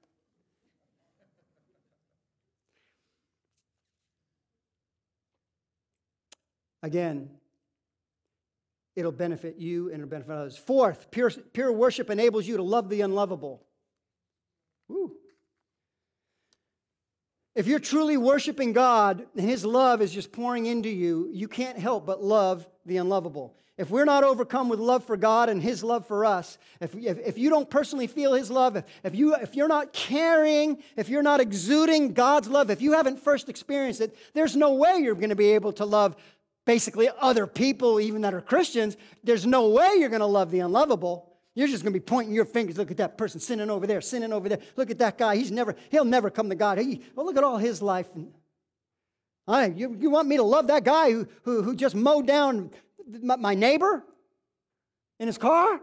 Again, it'll benefit you and it'll benefit others. Fourth, pure, pure worship enables you to love the unlovable. Woo. If you're truly worshiping God and his love is just pouring into you, you can't help but love the unlovable. If we're not overcome with love for God and his love for us, if, if, if you don't personally feel his love, if, if, you, if you're not carrying, if you're not exuding God's love, if you haven't first experienced it, there's no way you're going to be able to love basically other people, even that are Christians. There's no way you're going to love the unlovable. You're just going to be pointing your fingers. Look at that person sinning over there, sinning over there. Look at that guy. He's never, he'll never come to God. He, well, look at all his life. I, you, you want me to love that guy who, who, who just mowed down my neighbor in his car?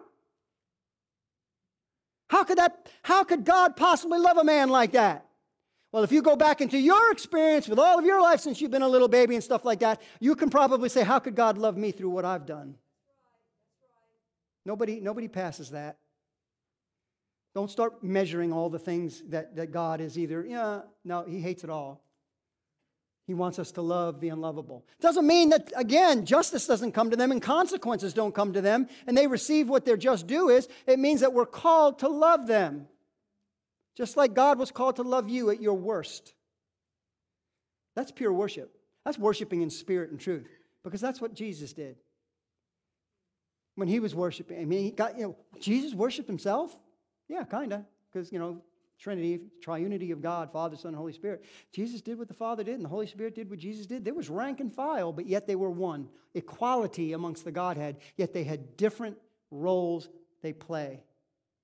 How could that, how could God possibly love a man like that? Well, if you go back into your experience with all of your life since you've been a little baby and stuff like that, you can probably say, how could God love me through what I've done? Nobody, nobody passes that. Don't start measuring all the things that, that God is either, yeah, no, he hates it all. He wants us to love the unlovable. Doesn't mean that, again, justice doesn't come to them and consequences don't come to them and they receive what their just due is. It means that we're called to love them. Just like God was called to love you at your worst. That's pure worship. That's worshiping in spirit and truth. Because that's what Jesus did. When he was worshiping, I mean, he got, you know, Jesus worshiped himself? Yeah, kind of. Because, you know, Trinity, triunity of God, Father, Son, and Holy Spirit. Jesus did what the Father did, and the Holy Spirit did what Jesus did. There was rank and file, but yet they were one. Equality amongst the Godhead, yet they had different roles they play.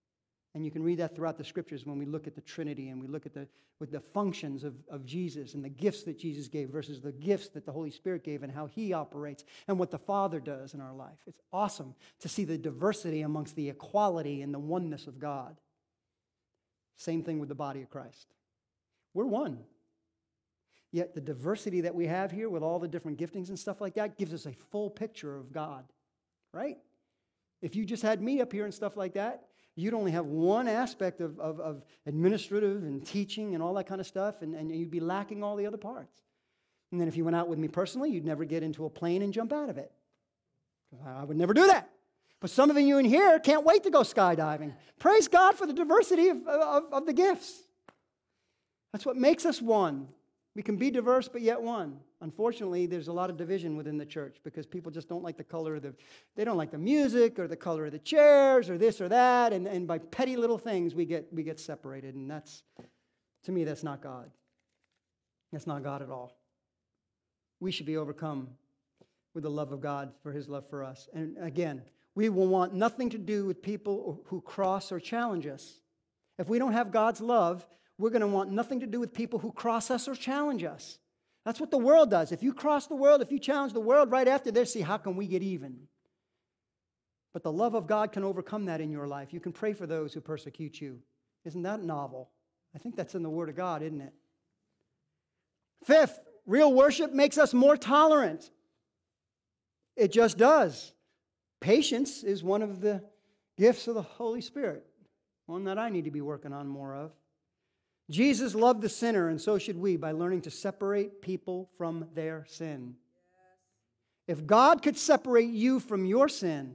And you can read that throughout the Scriptures when we look at the Trinity and we look at the, with the functions of, of Jesus and the gifts that Jesus gave versus the gifts that the Holy Spirit gave and how He operates and what the Father does in our life. It's awesome to see the diversity amongst the equality and the oneness of God. Same thing with the body of Christ. We're one. Yet the diversity that we have here with all the different giftings and stuff like that gives us a full picture of God, right? If you just had me up here and stuff like that, you'd only have one aspect of, of, of administrative and teaching and all that kind of stuff, and, and you'd be lacking all the other parts. And then if you went out with me personally, you'd never get into a plane and jump out of it. I would never do that. But some of you in here can't wait to go skydiving. Praise God for the diversity of, of, of the gifts. That's what makes us one. We can be diverse, but yet one. Unfortunately, there's a lot of division within the church because people just don't like the color of the, they don't like the music or the color of the chairs or this or that. And, and by petty little things, we get, we get separated. And that's, to me, that's not God. That's not God at all. We should be overcome with the love of God for His love for us. And again, we will want nothing to do with people who cross or challenge us. If we don't have God's love, we're going to want nothing to do with people who cross us or challenge us. That's what the world does. If you cross the world, if you challenge the world, right after they see, how can we get even? But the love of God can overcome that in your life. You can pray for those who persecute you. Isn't that novel? I think that's in the Word of God, isn't it? Fifth, real worship makes us more tolerant. It just does. Patience is one of the gifts of the Holy Spirit, one that I need to be working on more of. Jesus loved the sinner, and so should we, by learning to separate people from their sin. If God could separate you from your sin,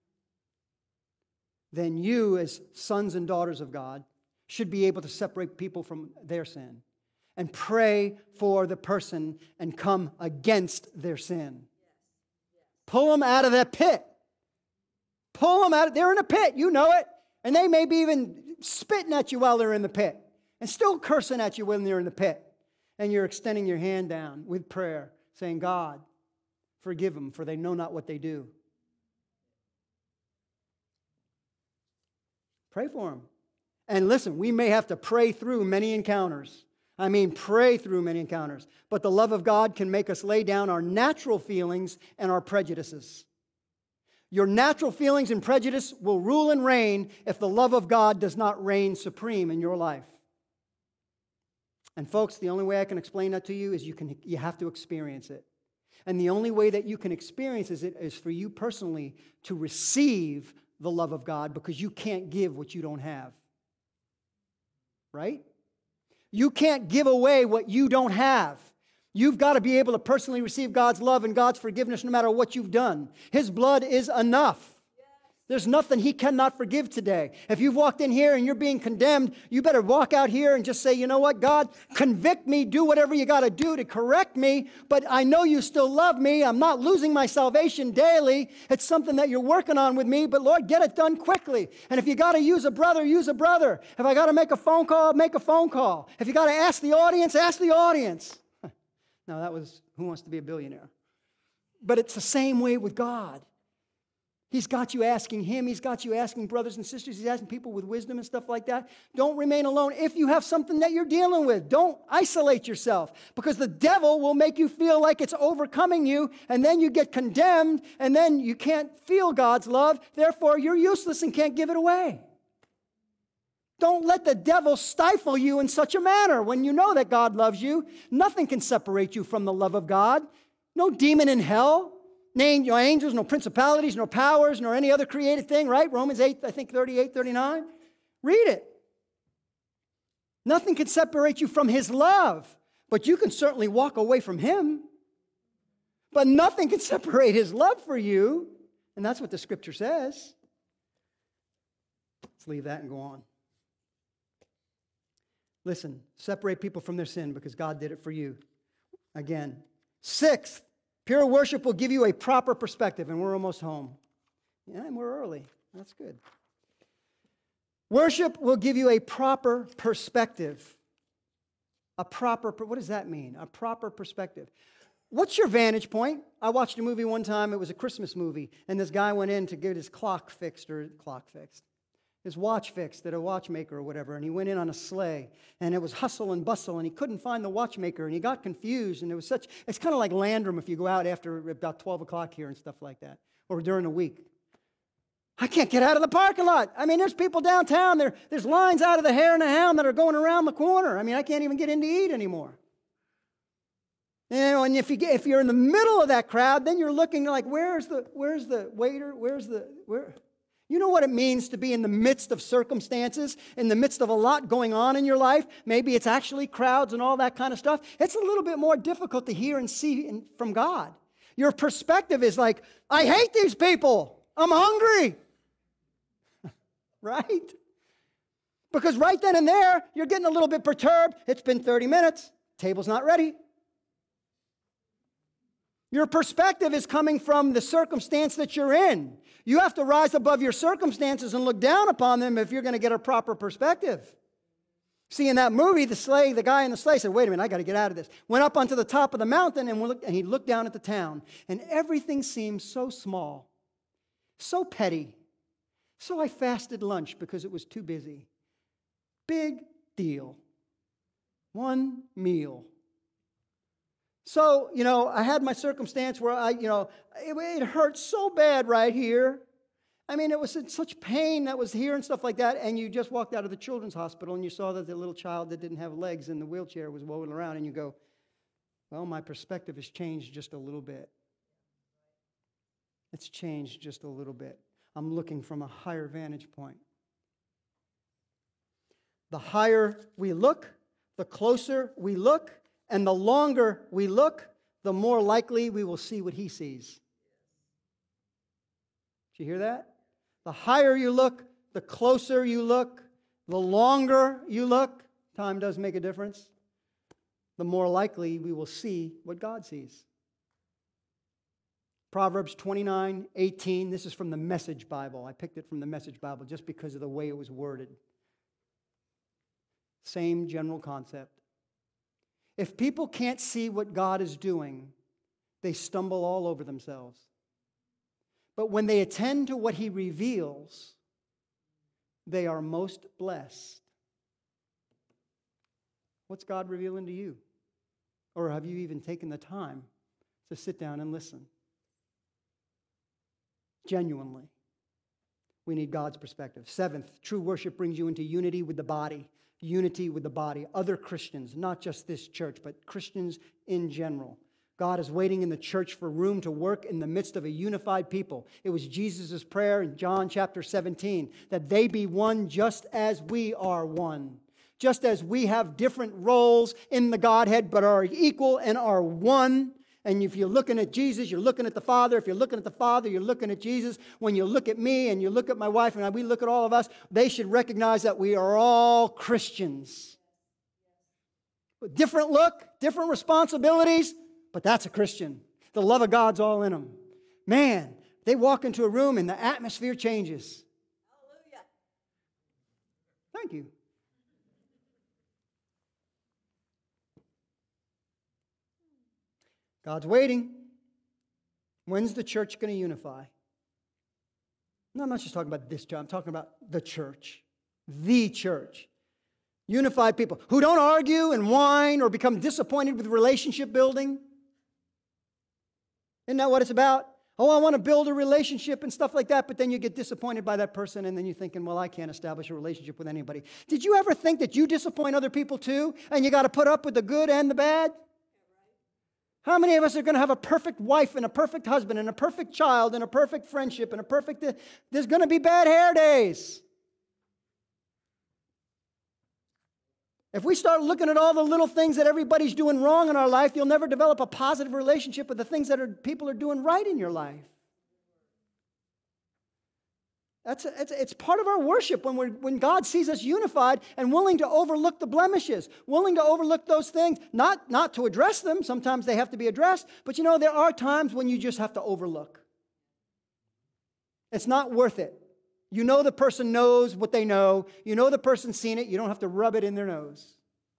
then you, as sons and daughters of God, should be able to separate people from their sin and pray for the person and come against their sin. Pull them out of that pit. Pull them out. They're in a pit. You know it. And they may be even spitting at you while they're in the pit. And still cursing at you when they're in the pit. And you're extending your hand down with prayer, saying, God, forgive them, for they know not what they do. Pray for them. And listen, we may have to pray through many encounters. I mean, pray through many encounters. But the love of God can make us lay down our natural feelings and our prejudices. Your natural feelings and prejudice will rule and reign if the love of God does not reign supreme in your life. And folks, the only way I can explain that to you is you can you have to experience it. And the only way that you can experience it is for you personally to receive the love of God, because you can't give what you don't have. Right? You can't give away what you don't have. You've got to be able to personally receive God's love and God's forgiveness no matter what you've done. His blood is enough. There's nothing He cannot forgive today. If you've walked in here and you're being condemned, you better walk out here and just say, you know what, God, convict me, do whatever you got to do to correct me, but I know you still love me. I'm not losing my salvation daily. It's something that you're working on with me, but Lord, get it done quickly. And if you got to use a brother, use a brother. If I got to make a phone call, make a phone call. If you got to ask the audience, ask the audience. Now, that was Who Wants to Be a Billionaire? But it's the same way with God. He's got you asking Him. He's got you asking brothers and sisters. He's asking people with wisdom and stuff like that. Don't remain alone. If you have something that you're dealing with, don't isolate yourself, because the devil will make you feel like it's overcoming you, and then you get condemned, and then you can't feel God's love. Therefore, you're useless and can't give it away. Don't let the devil stifle you in such a manner. When you know that God loves you, nothing can separate you from the love of God. No demon in hell. No angels, no principalities, no powers, nor any other created thing, right? Romans eight, I think thirty-eight, thirty-nine. Read it. Nothing can separate you from His love, but you can certainly walk away from Him. But nothing can separate His love for you, and that's what the Scripture says. Let's leave that and go on. Listen, separate people from their sin because God did it for you. Again. Sixth, pure worship will give you a proper perspective, and we're almost home. Yeah, and we're early. That's good. Worship will give you a proper perspective. A proper, what does that mean? A proper perspective. What's your vantage point? I watched a movie one time. It was a Christmas movie, and this guy went in to get his clock fixed, or clock fixed. his watch fixed at a watchmaker or whatever, and he went in on a sleigh, and it was hustle and bustle, and he couldn't find the watchmaker, and he got confused, and it was such, it's kind of like Landrum if you go out after about twelve o'clock here and stuff like that, or during the week. I can't get out of the parking lot. I mean, there's people downtown, there, there's lines out of the Hare and the Hound that are going around the corner. I mean, I can't even get in to eat anymore. You know, and if, you get, if you're in the middle of that crowd, then you're looking like, where's the, where's the waiter? Where's the, where? You know what it means to be in the midst of circumstances, in the midst of a lot going on in your life? Maybe it's actually crowds and all that kind of stuff. It's a little bit more difficult to hear and see in, from God. Your perspective is like, I hate these people. I'm hungry. Right? Because right then and there, you're getting a little bit perturbed. It's been thirty minutes. Table's not ready. Your perspective is coming from the circumstance that you're in. You have to rise above your circumstances and look down upon them if you're going to get a proper perspective. See, in that movie, the sleigh, the guy in the sleigh said, wait a minute, I got to get out of this. Went up onto the top of the mountain and, looked, and he looked down at the town. And everything seemed so small, so petty. So I fasted lunch because it was too busy. Big deal. One meal. So, you know, I had my circumstance where I, you know, it, it hurt so bad right here. I mean, it was in such pain that was here and stuff like that. And you just walked out of the children's hospital and you saw that the little child that didn't have legs in the wheelchair was rolling around. And you go, well, my perspective has changed just a little bit. It's changed just a little bit. I'm looking from a higher vantage point. The higher we look, the closer we look, and the longer we look, the more likely we will see what he sees. Did you hear that? The higher you look, the closer you look, the longer you look, time does make a difference, the more likely we will see what God sees. Proverbs twenty-nine eighteen, this is from the Message Bible. I picked it from the Message Bible just because of the way it was worded. Same general concept. If people can't see what God is doing, they stumble all over themselves. But when they attend to what he reveals, they are most blessed. What's God revealing to you? Or have you even taken the time to sit down and listen? Genuinely. We need God's perspective. Seventh, true worship brings you into unity with the body. Unity with the body. Other Christians, not just this church, but Christians in general. God is waiting in the church for room to work in the midst of a unified people. It was Jesus' prayer in John chapter seventeen, that they be one just as we are one. Just as we have different roles in the Godhead, but are equal and are one. And if you're looking at Jesus, you're looking at the Father. If you're looking at the Father, you're looking at Jesus. When you look at me and you look at my wife and we look at all of us, they should recognize that we are all Christians. Different look, different responsibilities, but that's a Christian. The love of God's all in them. Man, they walk into a room and the atmosphere changes. Hallelujah. Thank you. God's waiting. When's the church going to unify? No, I'm not just talking about this church. I'm talking about the church. The church. Unified people who don't argue and whine or become disappointed with relationship building. Isn't that what it's about? Oh, I want to build a relationship and stuff like that, but then you get disappointed by that person and then you're thinking, well, I can't establish a relationship with anybody. Did you ever think that you disappoint other people too and you got to put up with the good and the bad? How many of us are going to have a perfect wife and a perfect husband and a perfect child and a perfect friendship and a perfect... There's going to be bad hair days. If we start looking at all the little things that everybody's doing wrong in our life, you'll never develop a positive relationship with the things that are, people are doing right in your life. That's a, it's, it's part of our worship when, we're, when God sees us unified and willing to overlook the blemishes, willing to overlook those things, not, not to address them. Sometimes they have to be addressed. But you know, there are times when you just have to overlook. It's not worth it. You know the person knows what they know. You know the person's seen it. You don't have to rub it in their nose.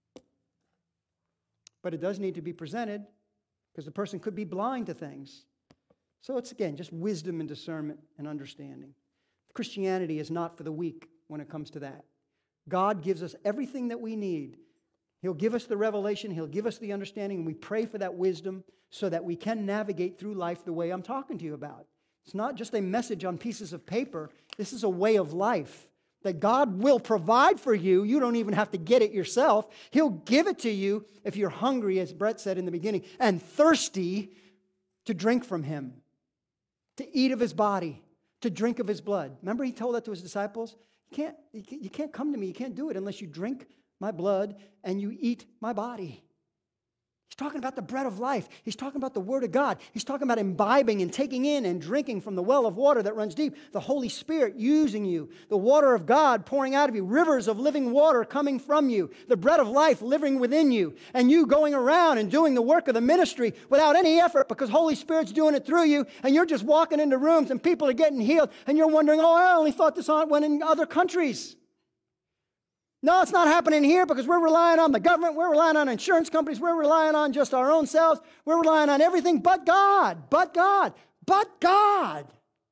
But it does need to be presented because the person could be blind to things. So it's, again, just wisdom and discernment and understanding. Christianity is not for the weak. when it comes to that. God gives us everything that we need. He'll give us the revelation. He'll give us the understanding. And we pray for that wisdom so that we can navigate through life the way I'm talking to you about. It's not just a message on pieces of paper. This is a way of life that God will provide for you. You don't even have to get it yourself. He'll give it to you if you're hungry, as Brett said in the beginning, and thirsty to drink from Him, to eat of His body, to drink of His blood. Remember He told that to His disciples? You can't, you can't come to me. You can't do it unless you drink my blood and you eat my body. He's talking about the bread of life. He's talking about the Word of God. He's talking about imbibing and taking in and drinking from the well of water that runs deep. The Holy Spirit using you. The water of God pouring out of you. Rivers of living water coming from you. The bread of life living within you. And you going around and doing the work of the ministry without any effort because Holy Spirit's doing it through you. And you're just walking into rooms and people are getting healed. And you're wondering, oh, I only thought this went in other countries. No, it's not happening here because we're relying on the government. We're relying on insurance companies. We're relying on just our own selves. We're relying on everything but God, but God, but God.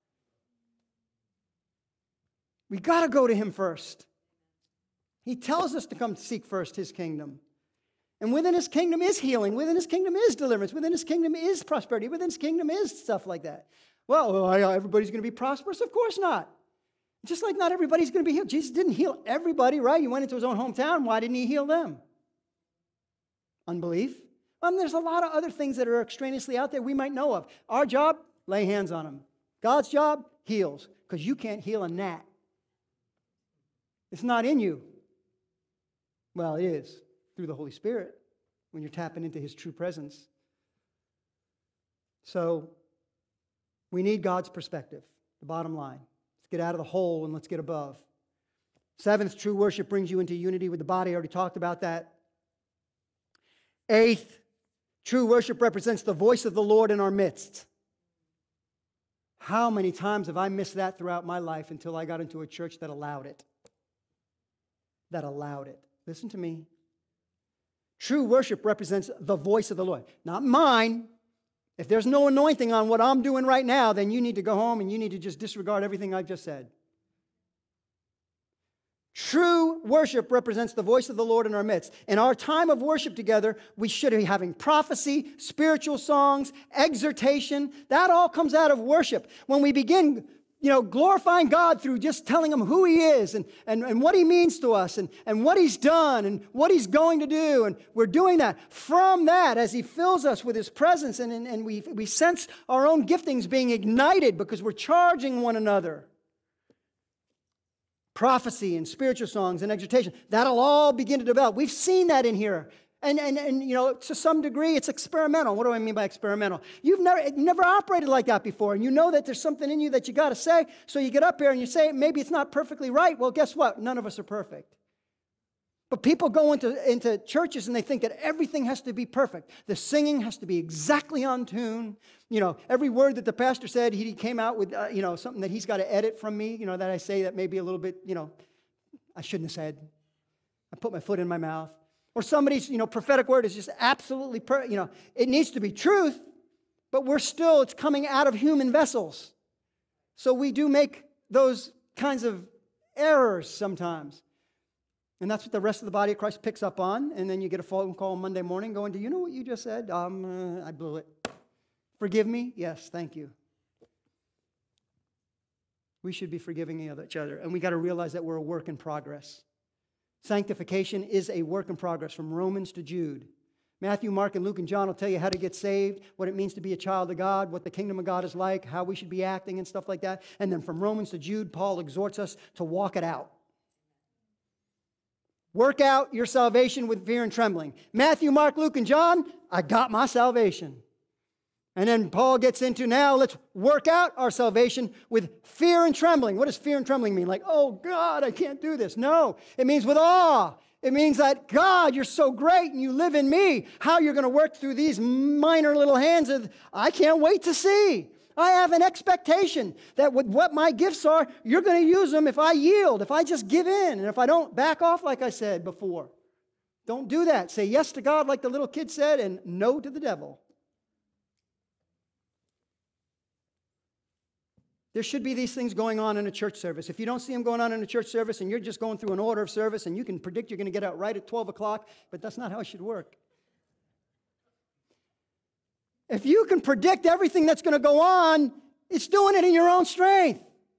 We got to go to Him first. He tells us to come seek first His kingdom. And within His kingdom is healing. Within His kingdom is deliverance. Within His kingdom is prosperity. Within His kingdom is stuff like that. Well, everybody's going to be prosperous? Of course not. Just like not everybody's going to be healed. Jesus didn't heal everybody, right? He went into His own hometown. Why didn't He heal them? Unbelief. Um, there's a lot of other things that are extraneously out there we might know of. Our job, lay hands on them. God's job, heals. Because you can't heal a gnat. It's not in you. Well, it is through the Holy Spirit when you're tapping into His true presence. So, we need God's perspective, the bottom line. Let's get out of the hole and let's get above. Seventh, true worship brings you into unity with the body. I already talked about that. Eighth, true worship represents the voice of the Lord in our midst. How many times have I missed that throughout my life until I got into a church that allowed it? That allowed it. Listen to me. True worship represents the voice of the Lord. Not mine. If there's no anointing on what I'm doing right now, then you need to go home and you need to just disregard everything I've just said. True worship represents the voice of the Lord in our midst. In our time of worship together, we should be having prophecy, spiritual songs, exhortation. That all comes out of worship. When we begin, you know, glorifying God through just telling Him who He is and, and, and what He means to us and, and what He's done and what He's going to do. And we're doing that. From that, as He fills us with His presence and, and, and we, we sense our own giftings being ignited because we're charging one another. Prophecy and spiritual songs and exhortation, that'll all begin to develop. We've seen that in here. And, and, and you know, to some degree, it's experimental. What do I mean by experimental? You've never, never operated like that before, and you know that there's something in you that you got to say, so you get up here and you say, maybe it's not perfectly right. Well, guess what? None of us are perfect. But people go into, into churches and they think that everything has to be perfect. The singing has to be exactly on tune. You know, every word that the pastor said, he came out with, uh, you know, something that he's got to edit from me, you know, that I say that may be a little bit, you know, I shouldn't have said. I put my foot in my mouth. Or somebody's, you know, prophetic word is just absolutely, per, you know, it needs to be truth, but we're still, it's coming out of human vessels. So we do make those kinds of errors sometimes. And that's what the rest of the body of Christ picks up on. And then you get a phone call Monday morning going, do you know what you just said? Um, uh, I blew it. Forgive me? Yes, thank you. We should be forgiving each other. And we got to realize that we're a work in progress. Sanctification is a work in progress from Romans to Jude. Matthew, Mark, and Luke, and John will tell you how to get saved, what it means to be a child of God, what the kingdom of God is like, how we should be acting and stuff like that. And then from Romans to Jude, Paul exhorts us to walk it out. Work out your salvation with fear and trembling. Matthew, Mark, Luke, and John, I got my salvation. And then Paul gets into now, let's work out our salvation with fear and trembling. What does fear and trembling mean? Like, oh God, I can't do this. No, it means with awe. It means that, God, you're so great and you live in me. How you're going to work through these minor little hands, of, I can't wait to see. I have an expectation that with what my gifts are, you're going to use them if I yield, if I just give in, and if I don't back off like I said before. Don't do that. Say yes to God like the little kid said and no to the devil. There should be these things going on in a church service. If you don't see them going on in a church service and you're just going through an order of service and you can predict you're going to get out right at twelve o'clock, but that's not how it should work. If you can predict everything that's going to go on, it's doing it in your own strength.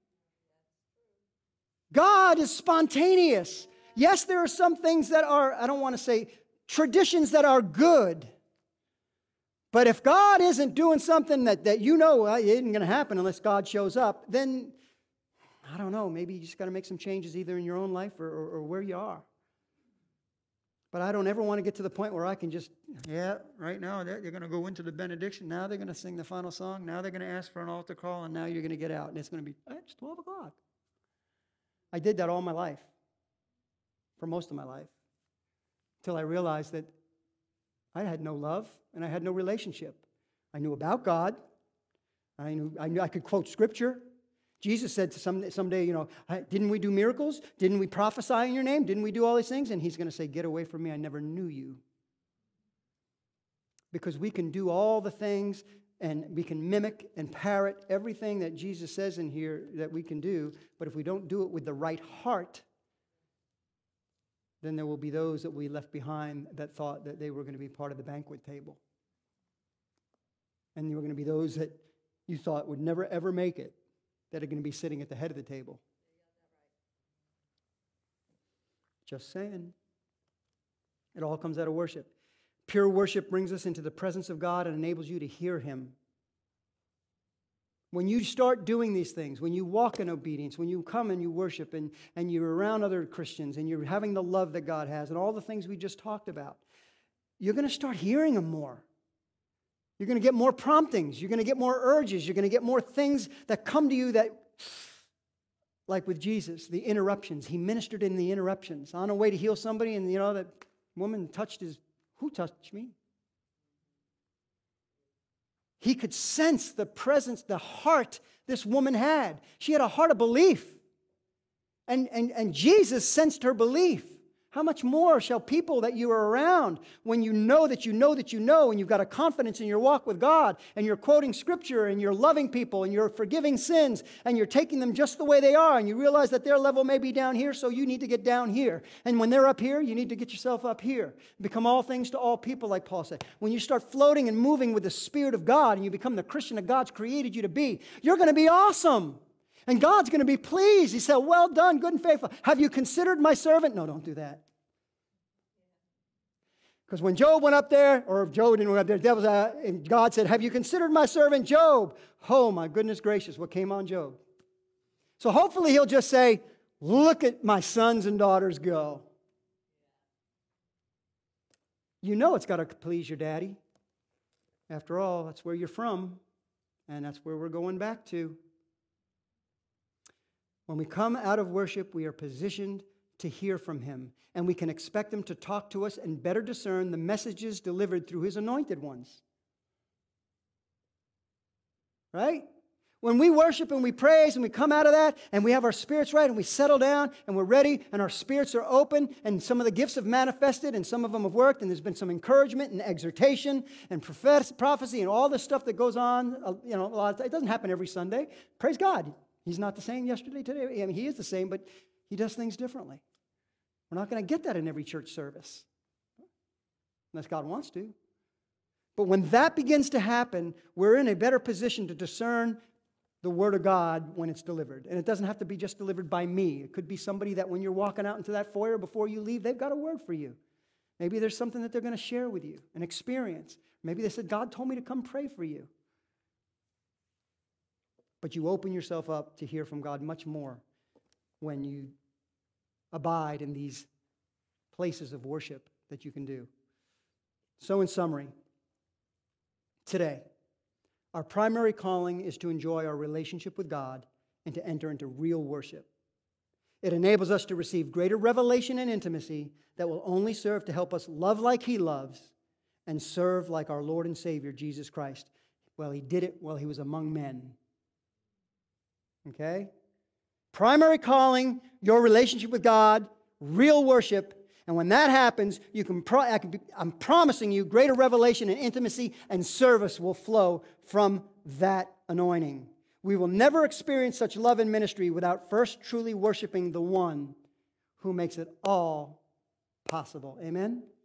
God is spontaneous. Yes, there are some things that are, I don't want to say, traditions that are good. But if God isn't doing something that, that you know well, it isn't going to happen unless God shows up, then, I don't know, maybe you just got to make some changes either in your own life or, or, or where you are. But I don't ever want to get to the point where I can just, yeah, right now they're, they're going to go into the benediction. Now they're going to sing the final song. Now they're going to ask for an altar call, and now you're going to get out. And it's going to be, oh, it's twelve o'clock. I did that all my life, for most of my life, until I realized that I had no love and I had no relationship. I knew about God. I knew I knew I could quote Scripture. Jesus said to some someday, you know, didn't we do miracles? Didn't we prophesy in your name? Didn't we do all these things? And he's going to say, get away from me. I never knew you. Because we can do all the things and we can mimic and parrot everything that Jesus says in here that we can do. But if we don't do it with the right heart, then there will be those that we left behind that thought that they were going to be part of the banquet table. And there were going to be those that you thought would never, ever make it, that are going to be sitting at the head of the table. Just saying. It all comes out of worship. Pure worship brings us into the presence of God and enables you to hear Him. When you start doing these things, when you walk in obedience, when you come and you worship and, and you're around other Christians and you're having the love that God has and all the things we just talked about, you're going to start hearing Him more. You're going to get more promptings. You're going to get more urges. You're going to get more things that come to you that, like with Jesus, the interruptions. He ministered in the interruptions. On a way to heal somebody, and you know, that woman touched his, who touched me? He could sense the presence, the heart this woman had. She had a heart of belief. And, and, and Jesus sensed her belief. How much more shall people that you are around, when you know that you know that you know, and you've got a confidence in your walk with God, and you're quoting Scripture, and you're loving people, and you're forgiving sins, and you're taking them just the way they are, and you realize that their level may be down here, so you need to get down here. And when they're up here, you need to get yourself up here. Become all things to all people, like Paul said. When you start floating and moving with the Spirit of God, and you become the Christian that God's created you to be, you're going to be awesome. And God's going to be pleased. He said, well done, good and faithful. Have you considered my servant? No, don't do that. Because when Job went up there, or Job didn't go up there, the devil's out, and God said, have you considered my servant Job? Oh, my goodness gracious, what came on Job? So hopefully he'll just say, look at my sons and daughters go. You know it's got to please your daddy. After all, that's where you're from, and that's where we're going back to. When we come out of worship, we are positioned to hear from Him, and we can expect Him to talk to us and better discern the messages delivered through His anointed ones. Right? When we worship and we praise and we come out of that and we have our spirits right and we settle down and we're ready and our spirits are open and some of the gifts have manifested and some of them have worked and there's been some encouragement and exhortation and prophecy and all this stuff that goes on, you know, a lot of, it doesn't happen every Sunday. Praise God. He's not the same yesterday, today. I mean, He is the same, but He does things differently. We're not going to get that in every church service, unless God wants to. But when that begins to happen, we're in a better position to discern the Word of God when it's delivered. And it doesn't have to be just delivered by me. It could be somebody that when you're walking out into that foyer before you leave, they've got a word for you. Maybe there's something that they're going to share with you, an experience. Maybe they said, God told me to come pray for you. But you open yourself up to hear from God much more when you abide in these places of worship that you can do. So in summary, today, our primary calling is to enjoy our relationship with God and to enter into real worship. It enables us to receive greater revelation and intimacy that will only serve to help us love like He loves and serve like our Lord and Savior, Jesus Christ. Well, He did it while He was among men. Okay? Primary calling, your relationship with God, real worship. And when that happens, you can pro- I can be, I'm promising you greater revelation and intimacy and service will flow from that anointing. We will never experience such love and ministry without first truly worshiping the one who makes it all possible. Amen?